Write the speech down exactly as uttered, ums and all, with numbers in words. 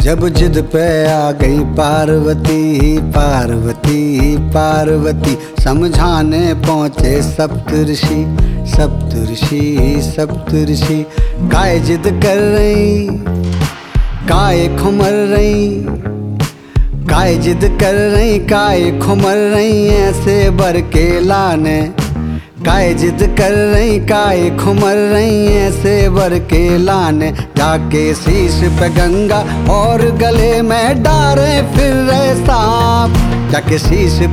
जब जिद पे आ गई पार्वती पार्वती पार्वती, समझाने पहुँचे सप्तऋषि सप्तऋषि सप्तऋषि। काय जिद कर रही, काय खुमर रही, काय जिद कर रही, काय खुमर रही, ऐसे बर के लाने। काय जिद कर रही, काय खुमर रही, ऐसे बर के लाने। जाके शीश पे गंगा और गले में डारे फिर रहे सांप, जाके शीश